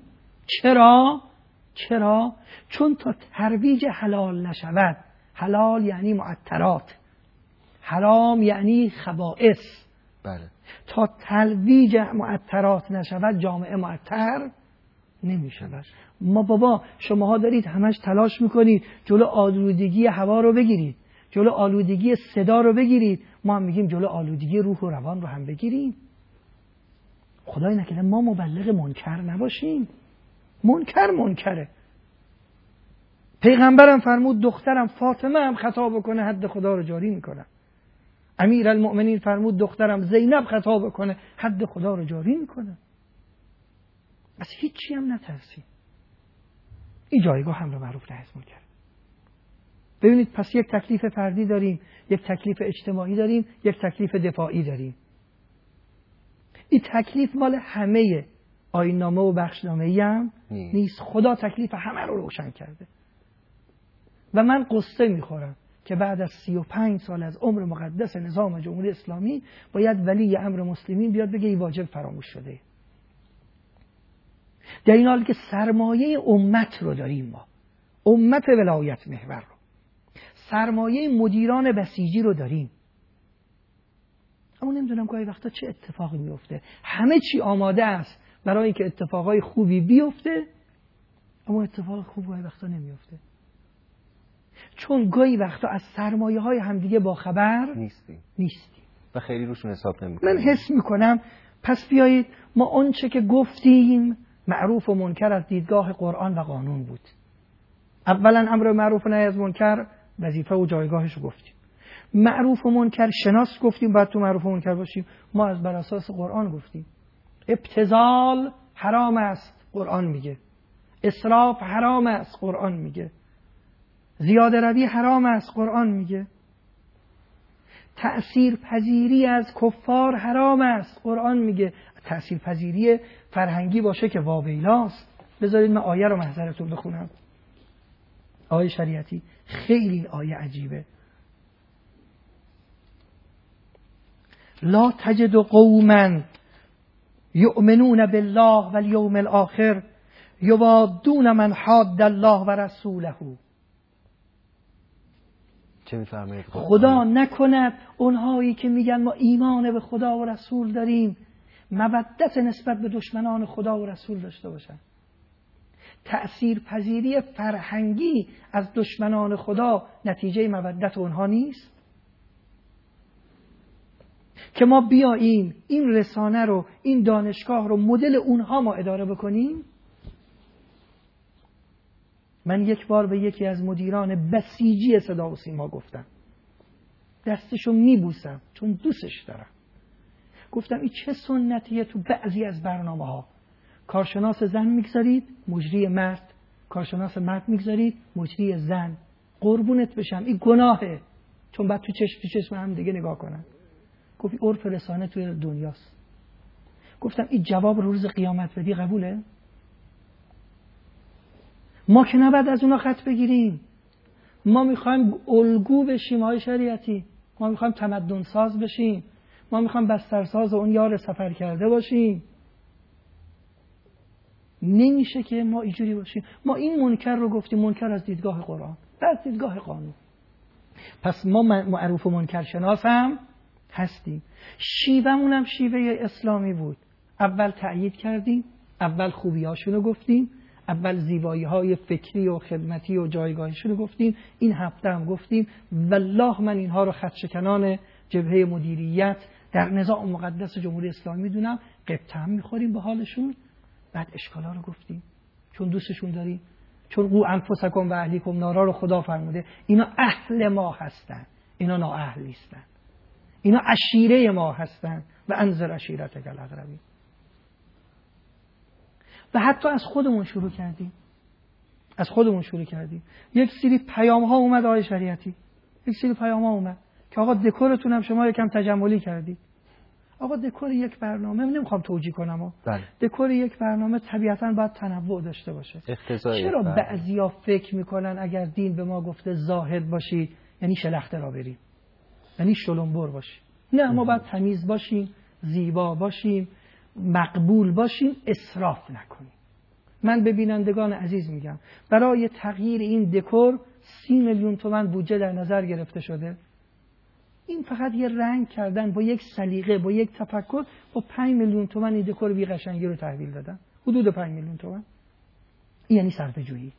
[SPEAKER 3] چرا؟ چون تا ترویج حلال نشود، حلال یعنی معطرات، حرام یعنی خبائث.
[SPEAKER 2] بله.
[SPEAKER 3] تا ترویج معطرات نشود جامعه معطر نمیشود. ما بابا شماها دارید همش تلاش میکنید جلو آلودگی هوا رو بگیرید، جلو آلودگی صدا رو بگیرید، ما هم میگیم جلو آلودگی روح و روان رو هم بگیریم. خدای نکنه ما مبلغ منکر نباشیم. منکره. پیغمبرم فرمود دخترم فاطمه هم خطا بکنه حد خدا رو جاری میکنه. امیرالمؤمنین فرمود دخترم زینب خطا بکنه حد خدا رو جاری میکنه. از هیچی هم نترسیم. این جایگاه امر معروف نهی از منکر. ببینید پس یک تکلیف فردی داریم، یک تکلیف اجتماعی داریم، یک تکلیف دفاعی داریم. این تکلیف مال همه آیین‌نامه و بخشنامه‌ای هم نیست. خدا تکلیف همه رو روشن کرده. و من قصه میخورم که بعد از 35 سال از عمر مقدس نظام جمهوری اسلامی باید ولی امر مسلمین بیاد بگه این واجب فراموش شده. در این حال که سرمایه امت رو داریم، ما امت ولایت محور رو، سرمایه مدیران بسیجی رو داریم، اما نمیدونم گاهی وقتا چه اتفاقی میفته. همه چی آماده است برای اینکه اتفاقای خوبی بیفته، اما اتفاق خوب گاهی وقتا نمیفته. چون گاهی وقتا از سرمایه های همدیگه با خبر نیستیم
[SPEAKER 2] و خیلی روشون حساب نمی‌کنیم.
[SPEAKER 3] من حس میکنم پس بیایید ما آنچه که گفتیم معروف و منکر از دیدگاه قرآن و قانون بود. اولا امر معروف و نهی از منکر وظیفه و جایگاهش رو گفتیم. معروف و منکر شناس گفتیم باید تو معروف و منکر باشیم. ما از بر اساس قرآن گفتیم ابتذال حرام است، قرآن میگه. اسراف حرام است، قرآن میگه. زیاده روی حرام است، قرآن میگه. تأثیر پذیری از کفار حرام است، قرآن میگه. تأثیر پذیری فرهنگی باشه که واویلاست. بذارید من آیه رو محضرتون بخونم. آیه شریعتی خیلی آیه عجیبه. لا تجد قوما یؤمنون بالله والیوم الاخر یوادون من حاد الله و رسوله.
[SPEAKER 2] چه می‌فرمایید؟
[SPEAKER 3] خدا نکند اونهایی که میگن ما ایمان به خدا و رسول داریم مودت نسبت به دشمنان خدا و رسول داشته باشن. تأثیر پذیری فرهنگی از دشمنان خدا نتیجه مودت اونها نیست؟ که ما بیاییم این رسانه رو، این دانشگاه رو مدل اونها ما اداره بکنیم؟ من یک بار به یکی از مدیران بسیجی صدا و سیما گفتم، دستشو میبوسم چون دوستش دارم، گفتم این چه سنتیه تو بعضی از برنامه ها، کارشناس زن میگذارید مجری مرد، کارشناس مرد میگذارید مجری زن. قربونت بشم این گناهه، چون بعد تو چشم هم دیگه نگاه کنن. گفت عرف رسانه توی دنیاست. گفتم این جواب روز قیامت بدی قبوله؟ ما که نباید از اونا خط بگیریم. ما میخوایم الگو بشیم های شریعتی، ما میخوایم تمدن ساز بشیم، ما میخوایم بسترساز اون یار سفر کرده باشیم. نمیشه که ما اینجوری باشیم. ما این منکر رو گفتیم، منکر از دیدگاه قرآن، از دیدگاه قانون. پس ما معروف و منکر شناس هم هستیم. شیوهمون هم شیوه اسلامی بود. اول تأیید کردیم، اول خوبیاشونو گفتیم، اول زیبایی‌های فکری و خدمتی و جایگاهشونو گفتیم. این هفته هم گفتیم والله من اینها رو خدشکنان جبهه مدیریت در نظام مقدس جمهوری اسلامی میدونم. قبطه هم میخوریم به حالشون. بعد اشکالا رو گفتیم چون دوستشون داریم، چون قو انفسکم و اهلیکم نارا رو خدا فرموده. اینا اهل ما هستن، اینا نااهل نیستن، اینا عشیره ما هستن. و انذر عشیرتک الاقربین. و حتی از خودمون شروع کردیم. یک سری پیام ها اومد آیه شریعتی، یک سری پیام ها اومد که آقا دکورتون هم شما یکم تجملی کردید. آقا دکور یک برنامه، نمیخوام توجیه کنم، دکور یک برنامه طبیعتاً باید تنوع داشته باشه. چرا بعضیا فکر میکنن اگر دین به ما گفته زاهد باشی یعنی شلخته را بریم، یعنی شلنبر باشی؟ نه، ما باید تمیز باشیم، زیبا باشیم، مقبول باشیم، اسراف نکنیم. من به بینندگان عزیز میگم برای تغییر این دکور 30 میلیون تومان بودجه در نظر گرفته شده. این فقط یه رنگ کردن با یک سلیقه، با یک تفکر، با 5 میلیون تومان این دکور بی قشنگی رو تحویل دادن. حدود 5 میلیون تومان. این یعنی صرفه‌جویی.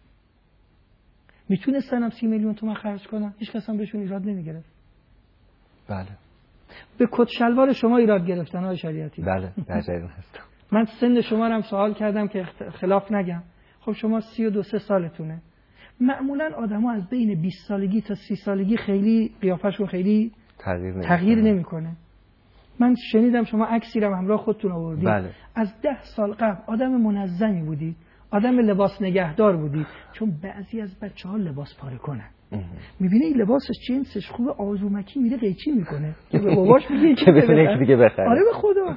[SPEAKER 3] میتونستن هم 30 میلیون تومان خرج کنن، هیچ کس هم بهشون ایراد نمیگرفت.
[SPEAKER 2] بله.
[SPEAKER 3] به کت شلوار شما ایراد گرفتن های شریعتی.
[SPEAKER 2] بله، در جریان هستم.
[SPEAKER 3] من سن شما رو هم سوال کردم که خلاف نگم. خب شما 32-33 سالتونه. معمولا آدما از بین 20 سالگی تا 30 سالگی خیلی قیافشون خیلی تغییر نمیکنه. من شنیدم شما عکسی رو همراه خودتون آوردید.
[SPEAKER 2] بله.
[SPEAKER 3] از 10 سال قبل آدم منظمی بودید، آدم لباس نگهدار بودید. چون بعضی از بچه‌ها لباس پاره کنن. میبینه این لباسش جنسش خوبه، آزومکی میره قیچی میکنه که به باباش میگه
[SPEAKER 2] که بتونه دیگه بخره.
[SPEAKER 3] آره به خدا.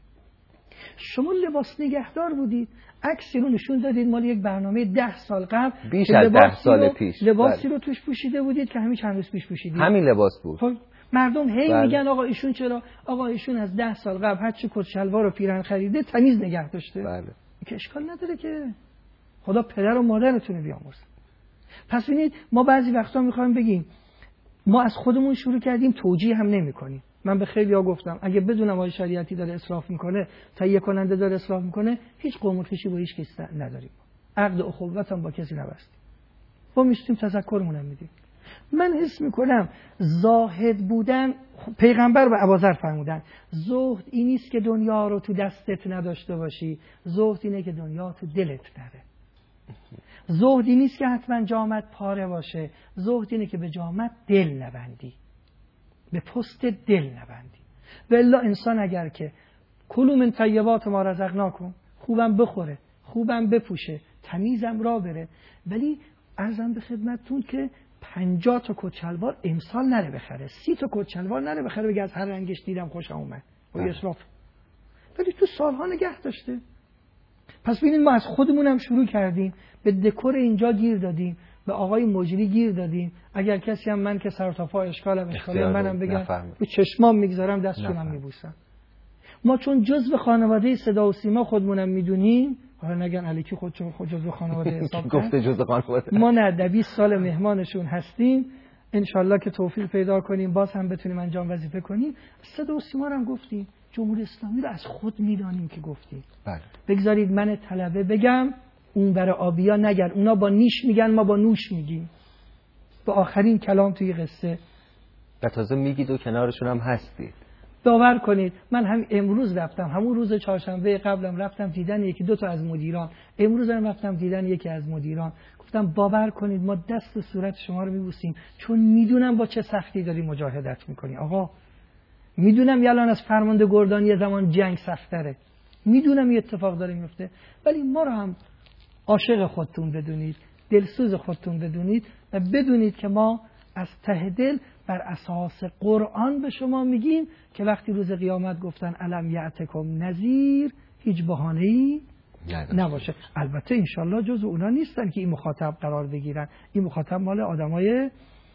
[SPEAKER 3] شما لباس نگهدار بودید، عکسی رو نشون دادید مال یک برنامه 10 سال قبل،
[SPEAKER 2] بیش از 10 سال پیش
[SPEAKER 3] لباسی رو توش پوشیده بودید که همین چند روز پیش پوشیدید.
[SPEAKER 2] همین لباس بود.
[SPEAKER 3] مردم هی میگن آقا ایشون چرا؟ آقا ایشون از 10 سال قبل هر چی کت شلوار و پیرهن خریده تمیز نگه داشته.
[SPEAKER 2] بله.
[SPEAKER 3] که اشکال نداره که خدا پدر و مادرتون بیامرزه. پس ببینید ما بعضی وقتا میخوایم بگیم ما از خودمون شروع کردیم، توجیه هم نمی‌کنیم. من به خیلی‌ها گفتم اگه بدونم آیه شریعتی داره اسراف میکنه، تهیه کننده داره اسراف میکنه، هیچ قوم و کشی با هیچ کس نداریم. عقد اخوت هم با کسی نبستیم. ما میشتیم تذکرمون هم میدیم. من حس میکنم زاهد بودن، پیغمبر به ابوذر فرمودن زهد این نیست که دنیا رو تو دستت نداشته باشی، زهد اینه که دنیا تو دلت نره. زهد این نیست که حتما جامت پاره باشه، زهد اینه که به جامت دل نبندی، به پست دل نبندی. و الا انسان اگر که کلوا من طیبات ما رزقناکم، خوبم بخوره، خوبم بپوشه، تمیزم را بره. ولی عرضم به خدمتتون که 50 تا کت شلوار امسال نره بخره، 30 تا کت شلوار نره بخره بگه از هر رنگش دیدم خوشم اومد و اسراف. ولی تو سالها نگه داشته. پس ببینید ما از خودمونم شروع کردیم، به دکور اینجا گیر دادیم، به آقای مجری گیر دادیم. اگر کسی هم من که سر تا پا اشکالم منم بگم به چشمام میگذارم دستشونم میبوسم. ما چون جزء خانواده صدا و سیما خودمونم میدونیم، حالا نگن الکی خود جزء خانواده حساب
[SPEAKER 2] گفته جزء خانواده،
[SPEAKER 3] ما نه 20 سال مهمانشون هستیم. انشالله که توفیق پیدا کنیم باز هم بتونیم انجام وظیفه کنیم. صدا و سیما هم گفتیم، جمهوری اسلامی رو از خود میدانیم که گفتیم.
[SPEAKER 2] بله.
[SPEAKER 3] بگذارید من طلبه بگم، اون برای آبیا نگن، اونا با نیش میگن ما با نوش میگیم. به آخرین کلام توی قصه
[SPEAKER 2] و تازه میگید و کنارشون هم هستید.
[SPEAKER 3] باور کنید من هم امروز رفتم، همون روز چهارشنبه قبلم رفتم دیدن یکی دو تا از مدیران، امروز هم رفتم دیدن یکی از مدیران. گفتم باور کنید ما دست و صورت شما رو میبوسیم، چون میدونم با چه سختی داری مجاهدت میکنی. آقا میدونم الان از فرمانده گردانی زمان جنگ سخت‌تره، میدونم این اتفاق داره میفته، ولی ما رو هم عاشق خودتون بدونید، دلسوز خودتون بدونید و بدونید که ما از ته دل بر اساس قرآن به شما میگیم که وقتی روز قیامت گفتن الم یأتکم نذیر، هیچ بهانه‌ای نباشه. البته انشالله جزو اونا نیستن که این مخاطب قرار بگیرن، این مخاطب مال آدمای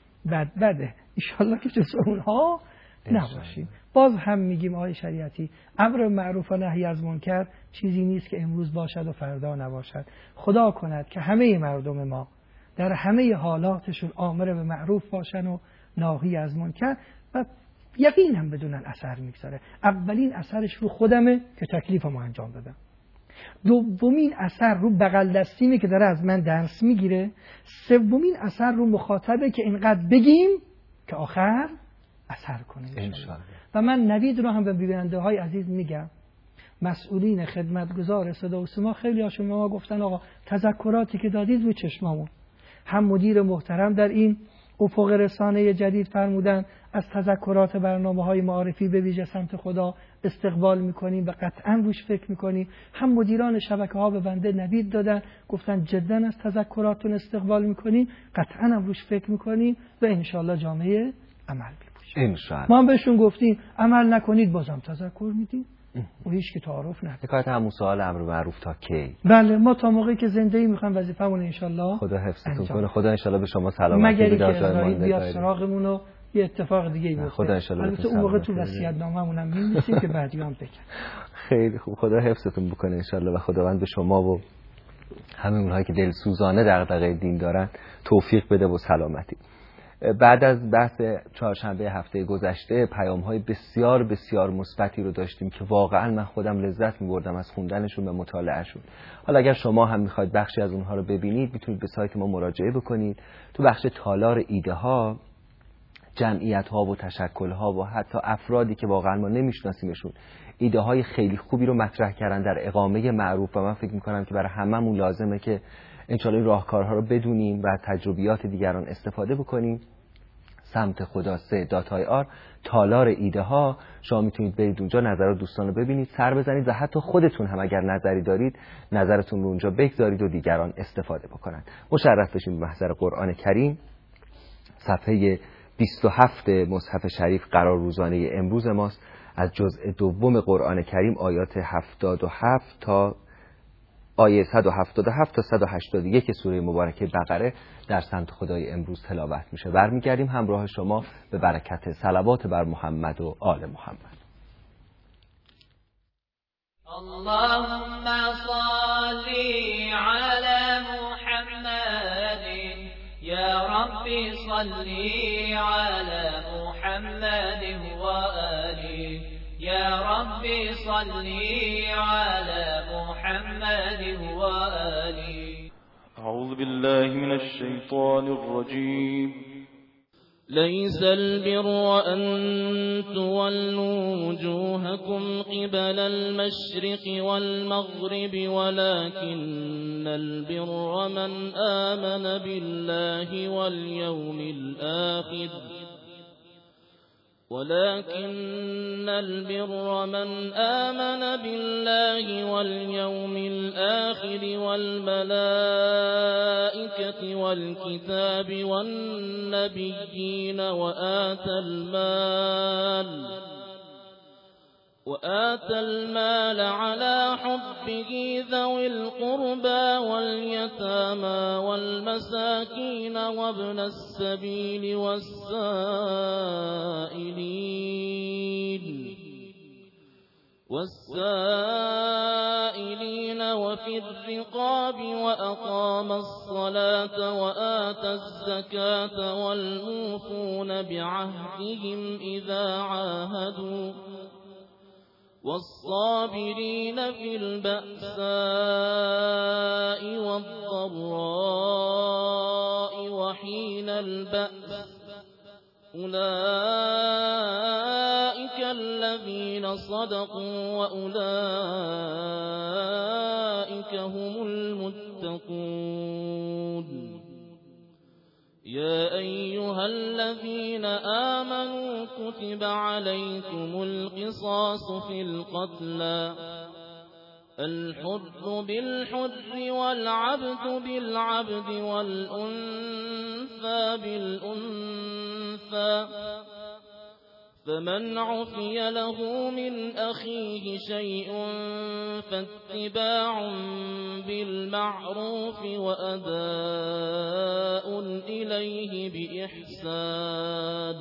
[SPEAKER 3] بده، انشالله که جزو اونها نباشیم. باز هم میگیم آقای شریعتی، امر معروف و نهی از منکر چیزی نیست که امروز باشد و فردا نباشد. خدا کند که همه مردم ما در همه حالاتشون آمر به معروف باشن و ناهی از منکر و یقین هم بدونن اثر میگذاره. اولین اثرش رو خودمه که تکلیفمو انجام بدم. دومین اثر رو بغل دستیمه که داره از من درس میگیره. سومین اثر رو مخاطبه که اینقدر بگیم که آخر اثر کنه انشاءالله. و من نوید رو هم به بیننده های عزیز میگم، مسئولین خدمتگزار صدا و سیما خیلی هاشون ما گفتن آقا تذکراتی که دادید رو چشممون. هم مدیر محترم در این افق رسانه جدید فرمودن از تذکرات برنامه‌های معارفی به ویژه سمت خدا استقبال می‌کنیم و قطعاً روش فکر می‌کنیم. هم مدیران شبکه‌ها به بنده نوید دادن، گفتن جداً از تذکراتون استقبال می‌کنیم، قطعاً هم روش فکر می‌کنیم و انشالله جامعه عمل می‌پوشیم.
[SPEAKER 2] انشالله.
[SPEAKER 3] ما هم بهشون گفتیم عمل نکنید بازم تذکر میدیم. و هیچ که تعارف نداره.
[SPEAKER 2] حکایت همون سوال امر معروف تا کی؟
[SPEAKER 3] بله ما تا موقعی که زندگی می‌خوایم وظیفه‌مون انشالله
[SPEAKER 2] خدا حفظتون کنه، خدا انشالله به شما سلامتی
[SPEAKER 3] مگر
[SPEAKER 2] بده.
[SPEAKER 3] اینکه اسرائیل بیاد سراغمون و یه اتفاق دیگه بیفته.
[SPEAKER 2] خدا انشالله
[SPEAKER 3] البته اون موقع تو وصیت‌نامه‌مون هم می‌نویسیم که بعدی هم بگم.
[SPEAKER 2] خیلی خوب، خدا حفظتون بکنه انشالله و خداوند به شما و همه اونهایی که دلسوزانه دغدغه دین دارن توفیق بده و سلامتی. بعد از بحث چهارشنبه هفته گذشته پیام‌های بسیار بسیار مثبتی رو داشتیم که واقعا من خودم لذت می‌بردم از خوندنشون و مطالعهشون. حالا اگر شما هم می‌خواید بخشی از اونها رو ببینید میتونید به سایت ما مراجعه بکنید. تو بخش تالار ایده ها جمعیت‌ها و تشکل‌ها و حتی افرادی که واقعا ما نمی‌شناسیمشون ایده های خیلی خوبی رو مطرح کردن در اقامه معروف و من فکر می‌کنم که برای هممون لازمه که انشالله این راهکارها رو بدونیم و تجربیات دیگران استفاده بکنیم. سمت خدا 3.ir تالار ایده ها، شما میتونید برید اونجا نظرات دوستان رو ببینید، سر بزنید و حتی خودتون هم اگر نظری دارید نظرتون رو اونجا بگذارید و دیگران استفاده بکنن. مشرف بشید به محضر قرآن کریم. صفحه 27 مصحف شریف قرار روزانه امروز ماست از جزء دوم قرآن کریم آیات 77 تا آیه 177 تا 181 سوره مبارکه بقره در سمت خدای امروز تلاوت میشه. برمیگردیم همراه شما به برکت صلوات بر محمد و آل محمد.
[SPEAKER 4] اللهم صل على محمد یا ربی صل على محمد و آله یا ربی صل على محمد و آله.
[SPEAKER 5] اعوذ بالله من الشیطان الرجیم.
[SPEAKER 4] ليس البر أن تولوا وجوهكم قبل المشرق والمغرب ولكن البر من آمن بالله واليوم الآخر ولكن البر من آمن بالله واليوم الآخر والملائكة والكتاب والنبيين وآتى المال على حبه ذوي القربى واليتامى والمساكين وابن السبيل والسائلين وفي الرقاب وأقام الصلاة وآتى الزكاة والموفون بعهدهم إذا عاهدوا والصابرين في البأساء والضراء وحين البأس أولئك الذين صدقوا وأولئك هم المتقون يا أيها الذين آمنوا كتب عليكم القصاص في القتلى الحر بالحر والعبد بالعبد والأنثى بالأنثى فمن عفي له من أخيه شيء فاتباع بالمعروف وأداء إليه بإحسان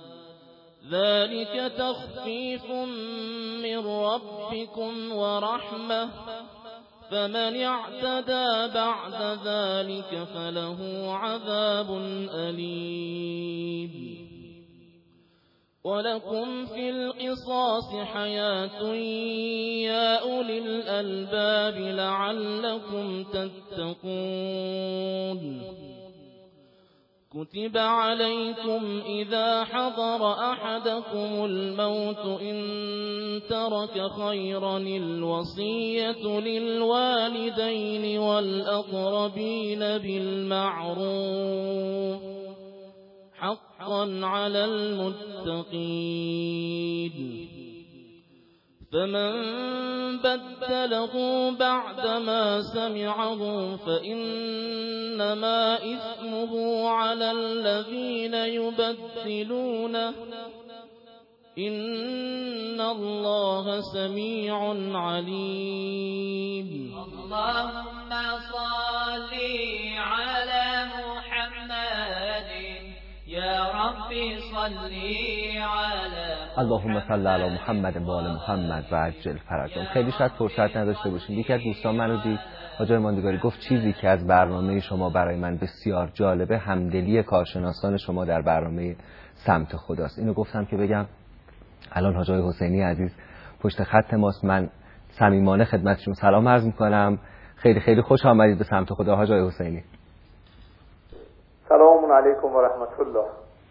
[SPEAKER 4] ذلك تخفيف من ربكم ورحمة فمن اعتدى بعد ذلك فله عذاب أليم ولكم في القصاص حياة يا أولي الألباب لعلكم تتقون كتب عليكم إذا حضر أحدكم الموت إن ترك خيرا الوصية للوالدين والأقربين بالمعروف حقا على المتقين فمن بدله بعدما سمعه فإنما إثمه على الذين يبدلونه إن الله سميع عليم
[SPEAKER 6] اللهم صل على محمد يا ربي صل على
[SPEAKER 2] اللهم صل علی محمد و آل محمد و عجل فرجهم. خیلی شاید فرصت نداشته باشیم. یکی از دوستان من رو دید حاجی ماندگاری گفت چیزی که از برنامه شما برای من بسیار جالبه همدلی کارشناسان شما در برنامه سمت خداست. اینو گفتم که بگم الان حاجی حسینی عزیز پشت خط ماست. من صمیمانه خدمتشون سلام عرض می‌کنم. خیلی خیلی خوش آمدید به سمت خدا حاجی حسینی.
[SPEAKER 7] سلام علیکم و رحمت الله.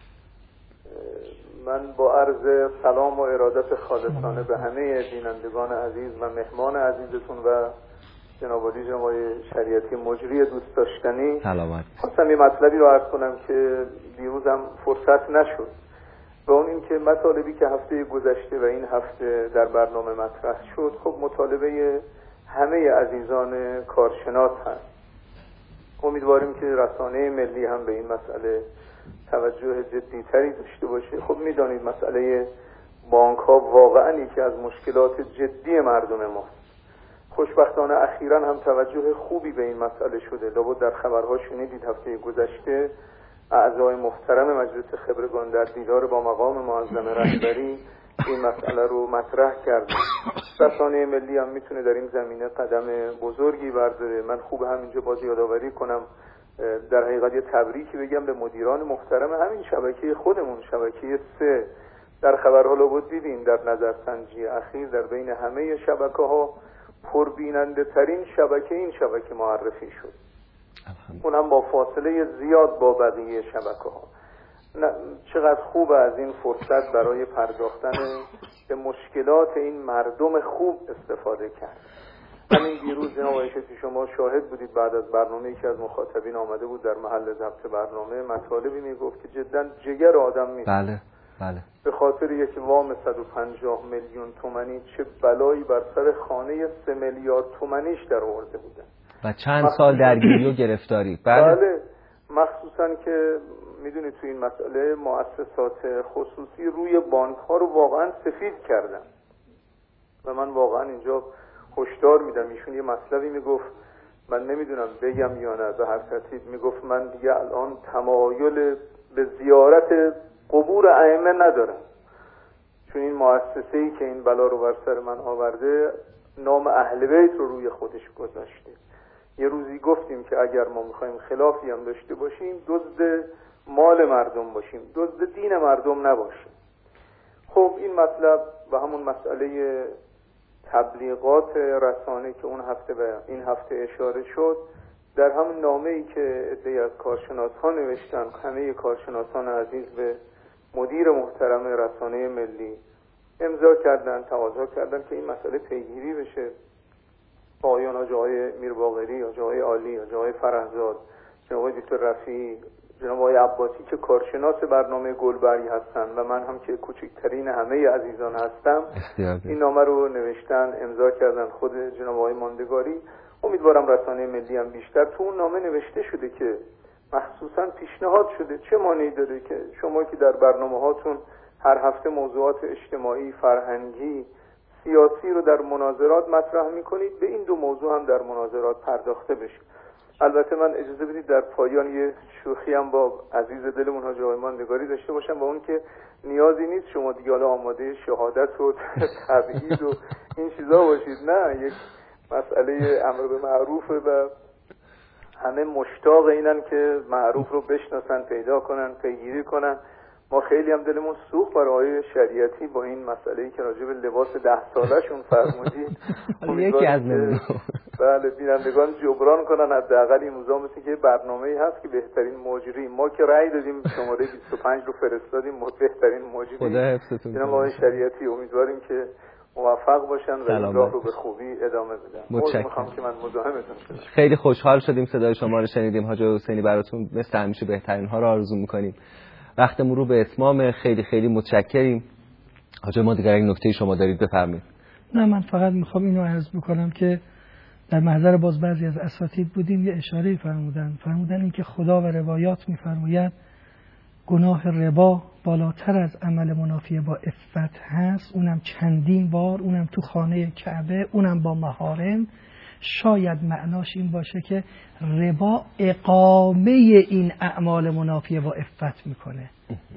[SPEAKER 7] من با عرض سلام و ارادت خالصانه به همه بینندگان عزیز و مهمان عزیزتون و جناب عالی جناب شریعتی مجری دوست داشتنی
[SPEAKER 2] سلامت.
[SPEAKER 7] خواستم یه مطلبی رو عرض کنم که دیروزم فرصت نشد و اون این که مطالبی که هفته گذشته و این هفته در برنامه مطرح شد خب مطالبه همه عزیزان کارشناس هست. امیدواریم که رسانه ملی هم به این مسئله توجه جدی‌تری داشته باشه. خب میدانید مسئله بانک ها واقعا یکی از مشکلات جدی مردم ماست. خوشبختانه اخیراً هم توجه خوبی به این مسئله شده. لابد در خبرها شنیدید هفته گذشته اعضای محترم مجلس خبرگان در دیدار با مقام معظم رهبری این مسئله رو مطرح کرد. رسانه ملی هم میتونه در این زمینه قدم بزرگی برداره. من خوب همینجا باز یادآوری کنم در حقیقت یه تبریکی بگم به مدیران محترم همین شبکه خودمون، شبکه 3. در خبرها لابد دیدین در نظرسنجی اخیر در بین همه شبکه‌ها پربیننده ترین شبکه این شبکه معرفی شد. اونم با فاصله زیاد با بقیه شبکه‌ها. چقدر خوب از این فرصت برای پرداختن به مشکلات این مردم خوب استفاده کرد. همین دیروز جناب آقای شیخی شما شاهد بودید بعد از برنامه‌ای که از مخاطبین آمده بود در محل ضبط برنامه مطالبی میگفت که جدا جگر آدم می‌سوزه.
[SPEAKER 2] بله. بله.
[SPEAKER 7] به خاطر یک وام 150 میلیون تومانی چه بلایی بر سر خانه 3 میلیارد تومانیش در آورده بودن
[SPEAKER 2] و چند سال درگیری و گرفتاری.
[SPEAKER 7] بله. مخصوصا که میدونید تو این مسئله مؤسسات خصوصی روی بانک ها رو واقعا سفید کردن و من واقعا اینجا هشدار میدم. ایشون یه مطلبی میگفت، من نمیدونم بگم یا نه، به هر ترتیب میگفت من دیگه الان تمایل به زیارت قبور ائمه ندارم، چون این مؤسسه‌ای که این بلا رو بر سر من آورده نام اهل بیت رو روی خودش گذاشته. یه روزی گفتیم که اگر ما میخوایم خلافی هم داشته باشیم دزد مال مردم باشیم، دزد دین مردم نباشیم. خب این مطلب و همون مسئله تبلیغات رسانه که اون هفته و این هفته اشاره شد، در همون نامه‌ای که عده‌ای از کارشناسان نوشتن، همه کارشناسان عزیز به مدیر محترم رسانه ملی امضا کردن، تقاضا کردن که این مسئله پیگیری بشه. آقایان آقای میرباقری، آقای عالی، آقای فرهزاد، جناب دکتر رفیعی، جناب آقای عباسی که کارشناس برنامه گلبرگ هستن و من هم که کوچکترین همه عزیزان هستم، این نامه رو نوشتن، امضا کردن. خود جناب آقای ماندگاری، امیدوارم رسانه ملی هم بیشتر. تو اون نامه نوشته شده که مخصوصا پیشنهاد شده چه مانعی داره که شما که در برنامه هاتون هر هفته موضوعات اجتماعی، فرهنگی، سیاسی رو در مناظرات مطرح میکنید، به این دو موضوع هم در مناظرات پرداخته بشه. البته من اجازه بدید در پایان یه شوخی هم با عزیز دلمون حاج آقای ماندگاری داشته باشم، با اون که نیازی نیست شما دیگه حالا آماده شهادت و تبعید و این چیزا باشید، نه، یک مسئله امر به معروفه و همه مشتاق اینن که معروف رو بشناسن، پیدا کنن، پیگیری کنن. ما خیلی هم دلمون سوخت برای آقای شریعتی با این مسئله‌ای که راجع به لباس 10 ساله‌شون فرمودید.
[SPEAKER 2] یکی از نمونه.
[SPEAKER 7] بله، بینندگان جبران کنن. حداقل این موضوع مثل که برنامه‌ای هست که بهترین مجری، ما که رأی دادیم شماره 25 رو فرستادیم، بهترین مجری
[SPEAKER 2] خدا حفظتون کنه.
[SPEAKER 7] آقای شریعتی، امیدواریم که موفق باشن و این راه رو به خوبی ادامه بدن.
[SPEAKER 2] متشکرم
[SPEAKER 7] که من مزاحمتون شدم.
[SPEAKER 2] خیلی خوشحال شدیم صدای شما رو شنیدیم حاج حسینی. براتون مثل همیشه بهترین ها رو آرزو می‌کنیم. وقتمون رو به اتمام. خیلی خیلی متشکریم. حاج ما دیگر این نکته شما دارید بفرمایید.
[SPEAKER 3] نه، من فقط میخوام اینو عرض بکنم که در محضر باز بعضی از اساتید بودیم، یه اشاره فرمودن این که خدا و روایات میفرمایند گناه ربا بالاتر از عمل منافی با عفت هست، اونم چندین بار، اونم تو خانه کعبه، اونم با محارم. شاید معناش این باشه که ربا اقامه این اعمال منافی با عفت میکنه.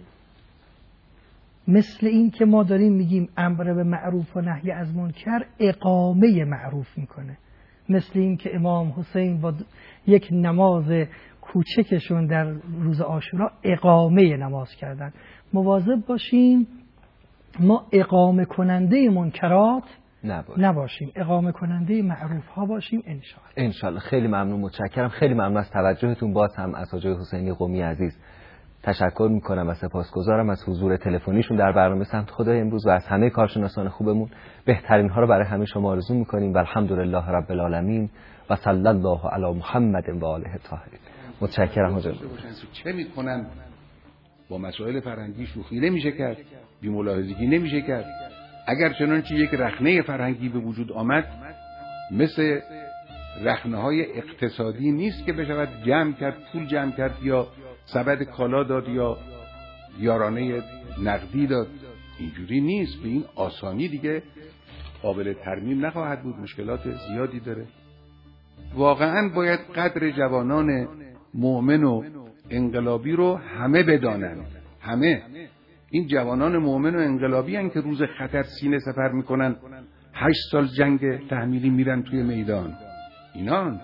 [SPEAKER 3] مثل این که ما داریم میگیم امر به معروف و نهی از منکر اقامه معروف میکنه. مثل این که امام حسین با یک نماز کوچکشون در روز عاشورا اقامه نماز کردن. مواظب باشیم ما اقامه کننده منکرات نباشیم، اقامه کننده معروف ها باشیم. انشالله.
[SPEAKER 2] خیلی ممنون، متشکرم. خیلی ممنون از توجهتون. باز هم از حاج حسینی قمی عزیز تشکر میکنم و سپاسگزارم از حضور تلفنیشون در برنامه سمت خدای امروز و از همه کارشناسان خوبمون. بهترین ها رو برای همه شما آرزو میکنیم و الحمدلله رب العالمین و صلی الله علی محمد و آله الطاهرین. متشکرم حاج.
[SPEAKER 8] چه میکنن با مسائل فرهنگی؟ شوخی نمیشه کرد، بی ملاحظگی نمیشه کرد. اگر چنانچه یک رخنه فرهنگی به وجود آمد، مثل رخنه‌های اقتصادی نیست که بشود جمع کرد، پول جمع کرد یا سبد کالا داد یا یارانه نقدی داد. اینجوری نیست، به این آسانی دیگه قابل ترمیم نخواهد بود، مشکلات زیادی داره. واقعاً باید قدر جوانان مؤمن و انقلابی رو همه بدانند. همه این جوانان مؤمن و انقلابی هستند که روز خطر سینه سپر میکنن، 8 سال جنگ تحمیلی میرن توی میدان. اینان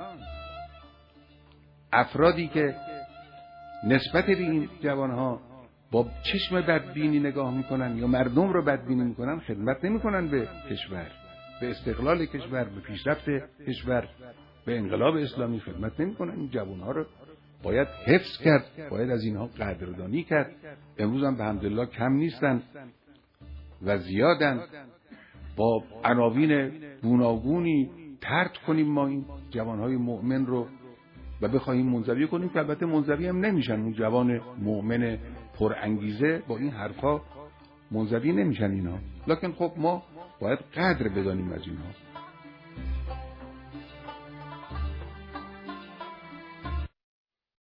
[SPEAKER 8] افرادی که نسبت به این جوانها با چشم بدبینی نگاه میکنن یا مردم رو بدبینی میکنن، خدمت نمیکنن به کشور، به استقلال کشور، به پیشرفت کشور، به انقلاب اسلامی خدمت نمیکنن. این جوانها رو باید حفظ کرد، باید از اینها قدردانی کرد. امروز هم به حمدالله کم نیستن و زیادن. با عناوین گوناگونی طرد کنیم ما این جوانهای مؤمن رو و بخواهیم منزوی کنیم که البته منزوی هم نمیشن. اون جوان مؤمن پر انگیزه با این حرفا منزوی نمیشن اینها. لکن خب ما باید قدر بدانیم از اینها.